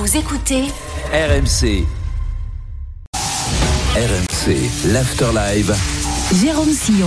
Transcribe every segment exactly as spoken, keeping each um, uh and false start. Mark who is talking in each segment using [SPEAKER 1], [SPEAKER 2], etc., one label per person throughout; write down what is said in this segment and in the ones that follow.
[SPEAKER 1] Vous écoutez
[SPEAKER 2] R M C. R M C, l'After Live.
[SPEAKER 1] Jérôme Sillon.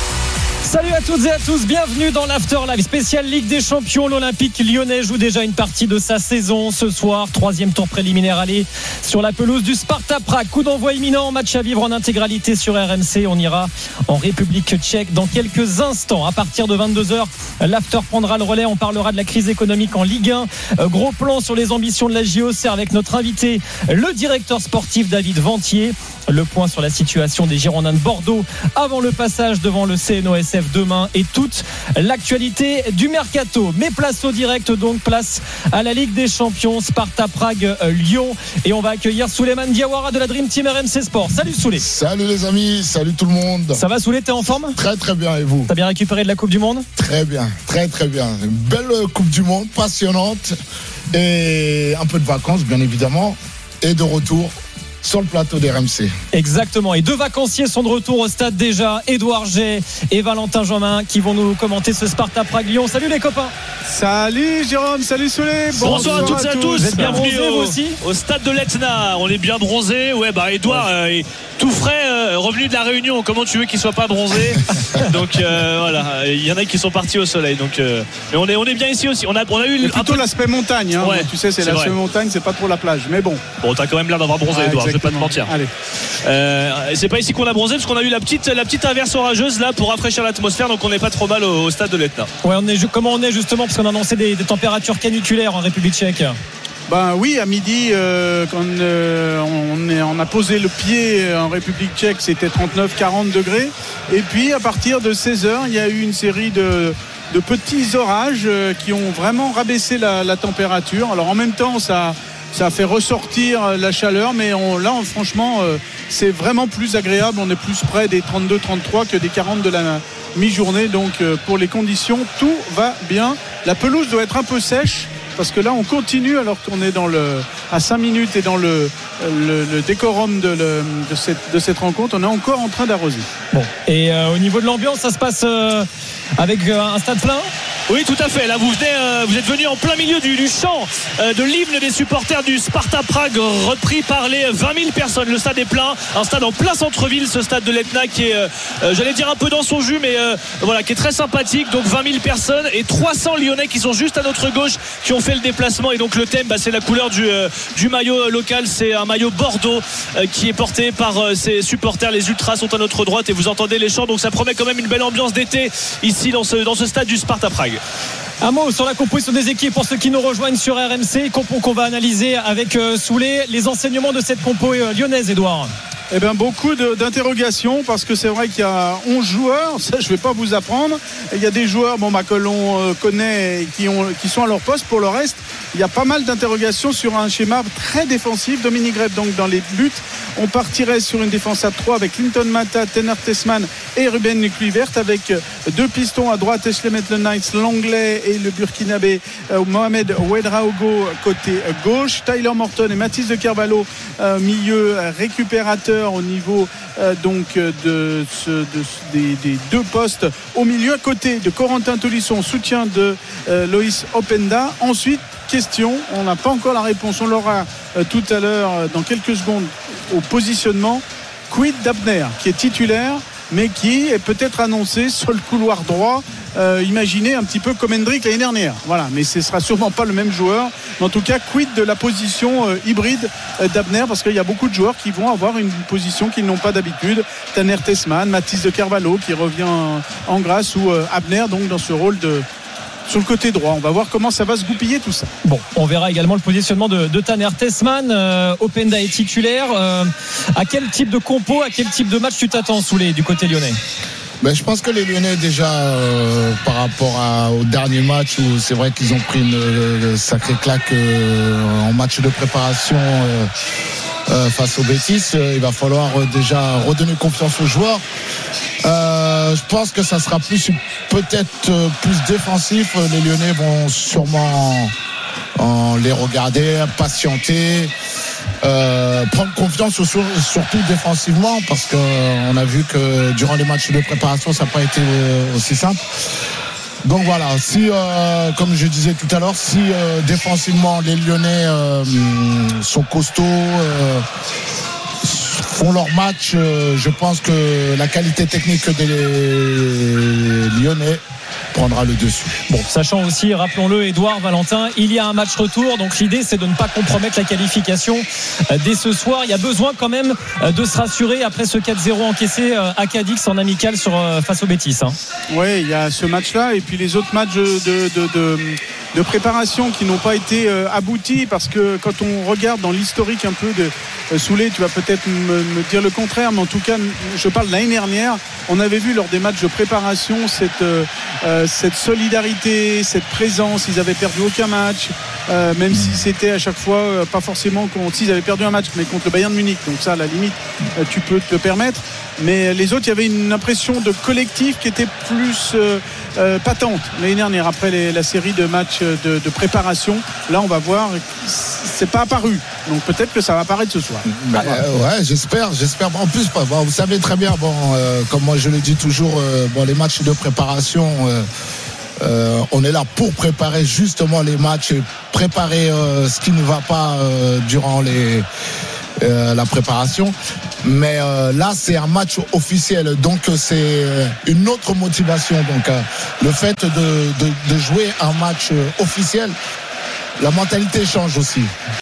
[SPEAKER 3] Salut à toutes et à tous, bienvenue dans l'After Live spécial Ligue des Champions. L'Olympique lyonnais joue déjà une partie de sa saison ce soir. Troisième tour préliminaire aller sur la pelouse du Sparta Prague. Coup d'envoi imminent, match à vivre en intégralité sur R M C. On ira en République tchèque dans quelques instants. À partir de vingt-deux heures, l'After prendra le relais. On parlera de la crise économique en Ligue un. Gros plan sur les ambitions de la J O C R avec notre invité, le directeur sportif David Ventier. Le point sur la situation des Girondins de Bordeaux avant le passage devant le C N O S F demain et toute l'actualité du mercato. Mais place au direct, donc place à la Ligue des Champions, Sparta Prague Lyon, et on va accueillir Souleymane Diawara de la Dream Team R M C Sport. Salut Souley.
[SPEAKER 4] Salut les amis, salut tout le monde.
[SPEAKER 3] Ça va Souley, t'es en forme?
[SPEAKER 4] Très très bien, et vous?
[SPEAKER 3] T'as bien récupéré de la Coupe du Monde?
[SPEAKER 4] Très bien, très très bien. Une belle Coupe du Monde, passionnante, et un peu de vacances bien évidemment, et de retour sur le plateau des R M C.
[SPEAKER 3] Exactement, et deux vacanciers sont de retour au stade déjà, Édouard G et Valentin Jeanmin, qui vont nous commenter ce Sparta Prague Lyon. Salut les copains.
[SPEAKER 5] Salut Jérôme, salut Souley.
[SPEAKER 6] Bonsoir, Bonsoir à toutes et à tous,
[SPEAKER 3] tous. Bienvenue
[SPEAKER 6] au,
[SPEAKER 3] aussi
[SPEAKER 6] au stade de l'Etna. On est bien bronzé. Ouais, bah Édouard euh, est tout frais, euh, revenu de la Réunion. Comment tu veux qu'il soit pas bronzé? Donc euh, voilà, il y en a qui sont partis au soleil. Donc, euh, mais on est on est bien ici aussi. On a on a eu
[SPEAKER 5] et plutôt
[SPEAKER 6] peu...
[SPEAKER 5] l'aspect montagne. Hein.
[SPEAKER 6] Ouais,
[SPEAKER 5] tu sais, c'est, c'est l'aspect vrai. Montagne, c'est pas trop la plage. Mais bon.
[SPEAKER 6] Bon, t'as quand même l'air d'avoir bronzé, Édouard. Ouais, je vais pas te mentir.
[SPEAKER 5] Allez.
[SPEAKER 6] Euh, c'est pas ici qu'on a bronzé parce qu'on a eu la petite la petite averse orageuse là pour rafraîchir l'atmosphère. Donc on n'est pas trop mal au, au stade de l'Etna.
[SPEAKER 3] Ouais, on est comment on est justement parce qu'on a annoncé des, des températures caniculaires en République tchèque.
[SPEAKER 5] Ben oui, à midi, euh, quand euh, on, est, on a posé le pied en République tchèque, c'était trente-neuf à quarante degrés. Et puis à partir de seize heures, il y a eu une série de, de petits orages euh, qui ont vraiment rabaissé la, la température. Alors en même temps, ça, ça a fait ressortir la chaleur, mais on, là, on, franchement, euh, c'est vraiment plus agréable. On est plus près des trente-deux à trente-trois que des quarante de la mi-journée. Donc euh, pour les conditions, tout va bien. La pelouse doit être un peu sèche, parce que là on continue alors qu'on est dans le, à cinq minutes et dans le, le, le décorum de, le, de, cette, de cette rencontre, on est encore en train d'arroser.
[SPEAKER 3] Bon. Et euh, au niveau de l'ambiance, ça se passe euh, avec euh, un stade plein?
[SPEAKER 6] Oui, tout à fait. Là, vous venez, euh, vous êtes venu en plein milieu du, du chant euh, de l'hymne des supporters du Sparta Prague, repris par les vingt mille personnes. Le stade est plein, un stade en plein centre-ville, ce stade de l'Etna qui est, euh, j'allais dire un peu dans son jus, mais euh, voilà, qui est très sympathique. Donc vingt mille personnes et trois cents Lyonnais qui sont juste à notre gauche, qui ont fait le déplacement. Et donc le thème, bah, c'est la couleur du, euh, du maillot local. C'est un maillot Bordeaux euh, qui est porté par euh, ses supporters. Les ultras sont à notre droite et vous entendez les chants. Donc ça promet quand même une belle ambiance d'été ici dans ce, dans ce stade du Sparta Prague.
[SPEAKER 3] Un mot sur la composition des équipes pour ceux qui nous rejoignent sur R M C, compo qu'on va analyser avec euh, Souley. Les enseignements de cette compo euh, lyonnaise, Édouard.
[SPEAKER 5] Eh bien, beaucoup de, d'interrogations, parce que c'est vrai qu'il y a onze joueurs, ça je ne vais pas vous apprendre. Et il y a des joueurs bon, bah, que l'on euh, connaît et qui, ont, qui sont à leur poste. Pour le reste, il y a pas mal d'interrogations sur un schéma très défensif. Dominique Greb, donc dans les buts, on partirait sur une défense à trois avec Clinton Mata, Tener Tessman et Ruben Kluivert, avec deux pistons à droite, Ashley Maitland-Niles, l'anglais et le burkinabé euh, Mohamed Ouedraogo côté gauche, Tyler Morton et Mathis de Carvalho euh, milieu récupérateur au niveau euh, donc de, ce, de des, des deux postes au milieu, à côté de Corentin Tolisso, soutien de euh, Loïs Openda. Ensuite, question, on n'a pas encore la réponse, on l'aura euh, tout à l'heure euh, dans quelques secondes au positionnement. Quid d'Abner qui est titulaire mais qui est peut-être annoncé sur le couloir droit, euh, imaginez un petit peu comme Hendrick l'année dernière, voilà, mais ce sera sûrement pas le même joueur, mais en tout cas quid de la position euh, hybride euh, d'Abner, parce qu'il y a beaucoup de joueurs qui vont avoir une position qu'ils n'ont pas d'habitude. Tener Tessman, Mathis de Carvalho qui revient en, en grâce, ou euh, Abner donc dans ce rôle de sur le côté droit. On va voir comment ça va se goupiller tout ça.
[SPEAKER 3] Bon, on verra également le positionnement de, de Tener Tessman. euh, Openda est titulaire. euh, à quel type de compo, à quel type de match tu t'attends, Souley, du côté lyonnais?
[SPEAKER 4] Ben, je pense que les Lyonnais déjà euh, par rapport à, au dernier match où c'est vrai qu'ils ont pris une euh, sacrée claque euh, en match de préparation euh, euh, face aux Betis, euh, il va falloir euh, déjà redonner confiance aux joueurs. Euh, je pense que ça sera plus peut-être euh, plus défensif. Les Lyonnais vont sûrement en, en les regarder, patienter, euh, prendre confiance au, surtout défensivement, parce qu'on a vu que durant les matchs de préparation ça n'a pas été aussi simple. Donc voilà, si euh, comme je disais tout à l'heure, si euh, défensivement les Lyonnais euh, sont costauds, euh, font leur match, euh, je pense que la qualité technique des Lyonnais prendra le dessus.
[SPEAKER 3] Bon, sachant aussi, rappelons-le, Édouard, Valentin, il y a un match retour, donc l'idée c'est de ne pas compromettre la qualification dès ce soir. Il y a besoin quand même de se rassurer après ce quatre zéro encaissé à Cadix en amical sur, face au Betis. Hein.
[SPEAKER 5] Oui, il y a ce match-là et puis les autres matchs de, de, de, de préparation qui n'ont pas été aboutis, parce que quand on regarde dans l'historique un peu de Soulé, tu vas peut-être me, me dire le contraire, mais en tout cas, je parle de l'année dernière, on avait vu lors des matchs de préparation cette... Euh, cette solidarité, cette présence. Ils avaient perdu aucun match, euh, même si c'était à chaque fois euh, pas forcément contre, s'ils avaient perdu un match, mais contre le Bayern de Munich, donc ça à la limite euh, tu peux te le permettre, mais les autres, il y avait une impression de collectif qui était plus euh, euh, patente l'année dernière après les, la série de matchs de, de préparation. Là on va voir, c'est pas apparu, donc peut-être que ça va apparaître ce soir.
[SPEAKER 4] Bah, euh, ouais, j'espère, j'espère. En plus, bon, vous savez très bien, bon, euh, comme moi je le dis toujours, euh, bon, les matchs de préparation, euh, euh, on est là pour préparer justement les matchs, préparer euh, ce qui ne va pas euh, durant les euh, la préparation. Mais euh, là, c'est un match officiel, donc c'est une autre motivation. Donc, euh, le fait de, de, de jouer un match officiel, la mentalité change aussi.